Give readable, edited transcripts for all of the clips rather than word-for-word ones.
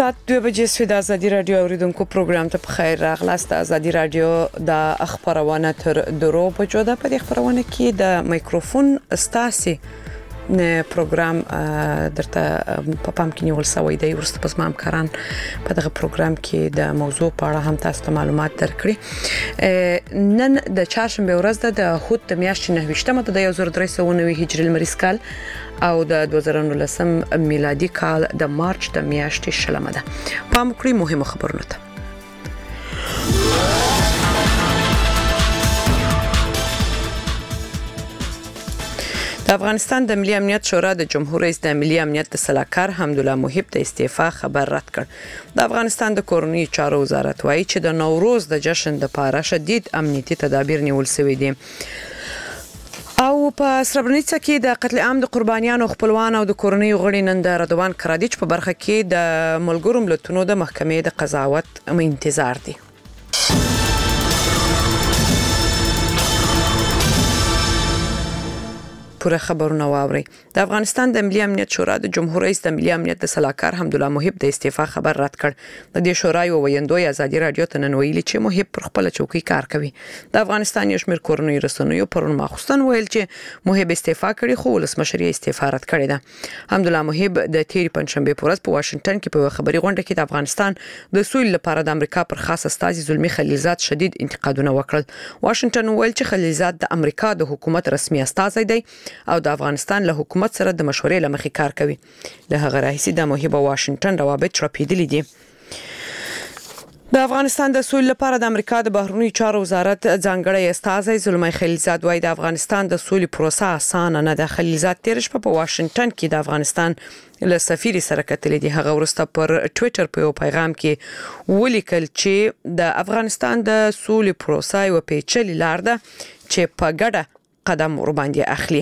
ساعت 2 بجې سوی د ازادي رادیو اوریدونکو پروګرام ته بخیر راغلاست. ازادي رادیو د خبرونه تر درو بجو ده. په دې خبرونه کې د مایکروفون استاسي نه پروګرام درته په پام کې نیول شوی دی. ورسته پس ما همکاران په دغه پروګرام کې د موضوع په اړه هم تاسو ته معلومات درکړي. نن د چهارشنبه ورځ ده، د هوت د میاشتې 9 د 1390 هجري لمریز کال او د 2019 میلادي کال د مارچ د میاشتې شلمه ده. پام کړئ مهمه خبرونه ته. د افغانستان د ملي امنیت شورا د جمهور رئیس د ملي امنیت د سلاکار حمدالله محب د استعفا خبر رد کړ. د افغانستان د کورنۍ چارو وزارت وایي چې د نوروز د جشن د پاره شدید امنیتي تدابیر نیول شوي دي. او په سربرنیڅا کې د قتل عام د قربانیانو خپلوان او د کورنۍ غړي نن د رضوان کرادیچ په برخه کې د ملګرو ملتونو د محکمې د قضاوت انتظار دي. پوره خبرونه واوري. د افغانستان د ملي امنیت شورا د جمهور رئیس د ملي امنیت د سلاکار حمدالله محب د استعفا خبر رد کړ. د دې شورا یو ویندوی ازادي رادیو ته نن ویلي چې محب پر خپل چوکۍ کار کوي. د افغانستان یو شمېر کورنۍ رسنیو پرون ماخوستن ویل چې محب استعفا کړي، خو ولسمشر یې استعفا رد کړې ده. حمدالله محب د تیری پنځشنبه په ورځ په واشنگټن کې په خبري غونډه کې د افغانستان د سولې لپاره د امریکا پر خاص استازي زلمی خلیلزاد شدید انتقادونه وکړل. واشنگټن ویل چې خلیلزاد د امریکا د حکومت رسمي استازی دی او د افغانستان له حکومت سره د مشورې لمخې کار کوي. له هغه راهیسې د محب واشنگټن روابط راپیدلي دي. د افغانستان د سولې لپاره د امریکا د بهرنیو چارو وزارت ځانګړی استازی زلمی خلیلزاد وايي د افغانستان د سولې پروسه اسانه نه ده. خلیلزاد تیر شپه په واشنگټن کې د افغانستان له سفیر سره کتلې دي. هغه ورسته پر ټوئیټر په یو پیغام کې ولیکل چې د افغانستان د سولې پروسه یو پیچلې لار ده چې په ګډه قدم ور باندې اخلي.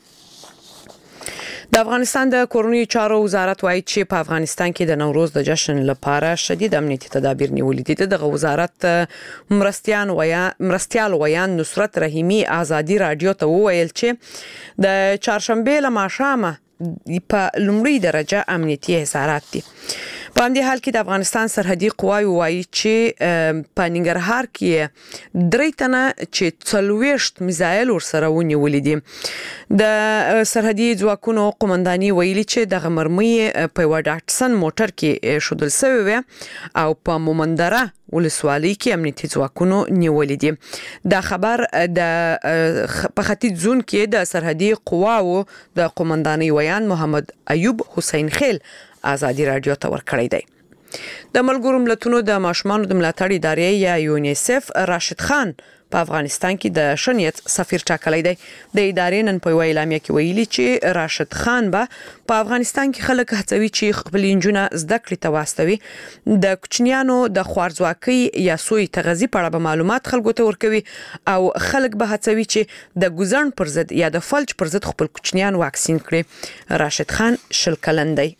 د افغانستان د کورنۍ چارو وزارت وایي چې په افغانستان کې د نوروز د جشن لپاره شدید امنیتي تدابیر نیول دي. د وزارت مرستيال ویان نصرت رحیمی ازادي رادیو ته وویل چې د چهارشنبه له ماښامه په لومړی درجه امنیتي حصارات دي. په همدې حال کې د افغانستان سرحدي قواوې وایي چې په ننګرهار کې 3 تنه چې 40 میزایل ورسره ونیول دي. د سرحدي ځواکونو قومنداني ویلي چې د غمرمي په وډاټسن موټر کې شودل سوی او په مومندره ولسوالۍ کې امنیتي ځواکونو نیولې دي. دا خبر د په ختیځ زون کې د سرحدي قواو د قومنداني ویان محمد ایوب حسین خیل ازادي رادیو ته ورکړی دی. د ملګرو ملتونو د ماشومانو د ملاتړ ادارې یا یونیسف راشد خان په افغانستان کې د شنیت سفیر ټاکلی دی. د ادارې نن په اعلامیه کې ویلي چې راشد خان به په افغانستان کې خلک هڅوي چې خپل انجونه زده کړې ته واستوي. د کوچنیانو د خوارځواکۍ یا سوی تغذیه په اړه معلومات خلکو ته ورکوي او خلک به هڅوي چې د ګوزن پر ضد یا د فلج پر ضد خپل کوچنیان واکسین کړي. راشد خان 20 کلن دی.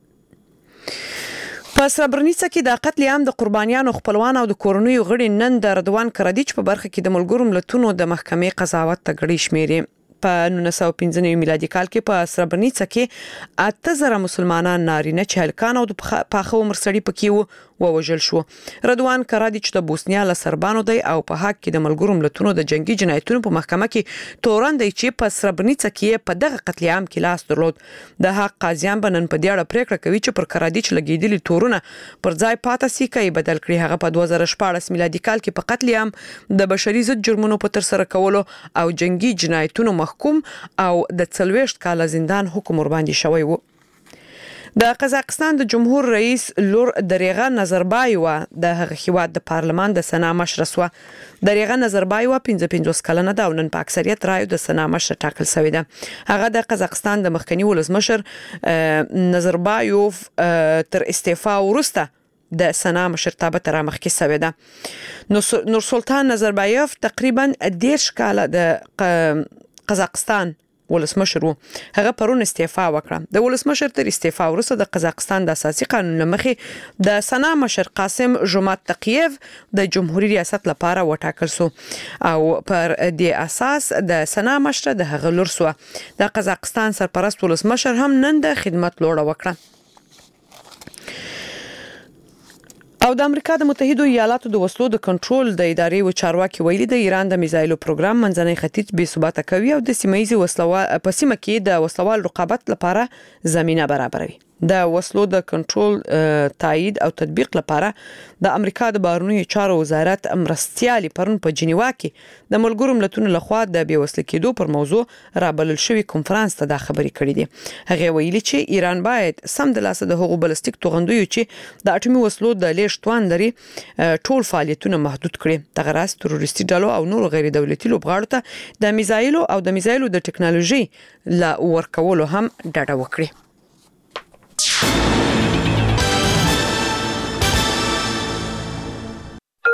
په سربرنیڅا کې د قتل عام د قربانیانو خپلوان او د کورنۍ غړي نن د رضوان کرادیچ په برخه کې د ملګرو ملتونو د محکمې قضاوت ته غړي شمیري. په 1915 میلادي کال کې په سربرنیڅا کې 8000 مسلمانان نارینه چې هلکان او د پاخه عمر سړي پکې ووژل شو. رضوان کرادیچ د بوسنیا له سربانو دی او په حق کې د ملګرو ملتونو د جنگي جنایتونو په محکمه کې تورن دی چې په سربرنیڅا کې په دغه قتل عام کې لاس درلود. د حق قاضیان بنن په دې اړه پریکړه کوي چې پر کرادیچ لګیدلي تورونه پر ځای پاتې سي کوي بدل کړي. هغه په 2014 میلادي کال کې په قتل عام د بشري ضد جرمونو په تر سره کولو او جنگي جنایتونو محکوم او د 40 کال زندان حکم ور باندې شوی و. د قزاقستان د جمهور رئیس لور دریغه نظربایوه د هغه هیواد د پارلمان د سنا مشر سو. دریغه نظربایوه 55 کلنه ده او نن په اکثریت رایو د سنا مشر ټاکل شوی ده. هغه د قزاقستان د مخکنی ولسمشر نظربایوف تر استعفا وروسته د سنا مشرتابه تر مخکې شوی ده. نور سلطان نظربایوف تقریبا 10 کاله د قزاقستان ولسمشر وو. هغه پرون استعفا وکړه. د ولسمشر تر استعفا وروسته د قزاقستان د اساسي قانون لمخې د سنا مشر قاسم جومات تقییف د جمهوریت ریاست لپاره وټاکل شو او پر دې اساس د سنا مشر د هغه لور سو. د قزاقستان سرپرست ولسمشر هم نن د خدمت لوړه وکړه. او د امریکا د متحده ایالاتو د وسلو د کنټرول د ادارې و چارواکي ویلي د ایران د میزایلو پروګرام منځنی ختیځ بې ثباته کوي او د سیمایي وسلوال په سیمه کې د وسلوال رقابت لپاره زمينه برابروي. د وسلو د کنټرول تایید او تطبیق لپاره د امریکا د بهرنیو چارو وزارت مرستيالي پرون په جنیوا کې د ملګرو ملتونو لخوا د بیوسل کېدو پر موضوع رابلل شوی کنفرانس ته د خبرې کړې دي. هغه ویلي چې ایران باید سم د لاسه د هغو بلستیک توغندیو چې د اټومي وسلو د لیږد توان لري ټول فعالیتونه محدود کړي. دغه راز تروریستي ډلو او نور غیر دولتي لوبغاړو ته د میزایلو د ټکنالوژي لا ورکولو هم ډاډه وکړي.